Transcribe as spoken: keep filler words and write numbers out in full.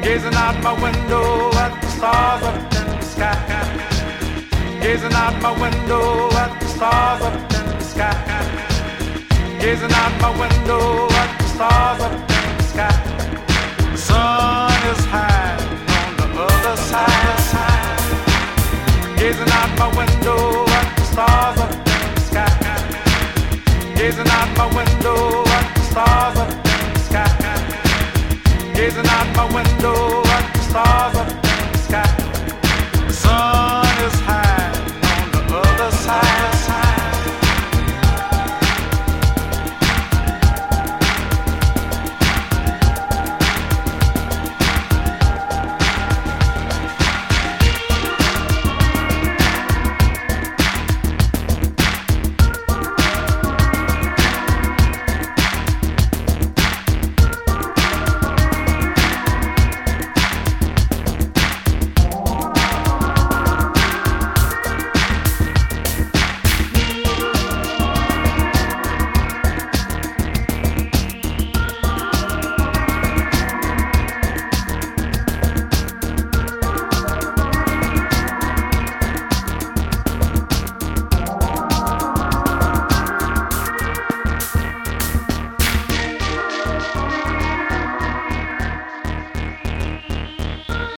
Gazing out my window at the stars up in the sky. Gazing out my window at the stars up in the sky. Gazing out my window at the stars up in the sky. The sun is high on the other side. Gazing out my window at the stars up in the sky. Gazing out my window at the stars up in the sky. Gazing out my window at the stars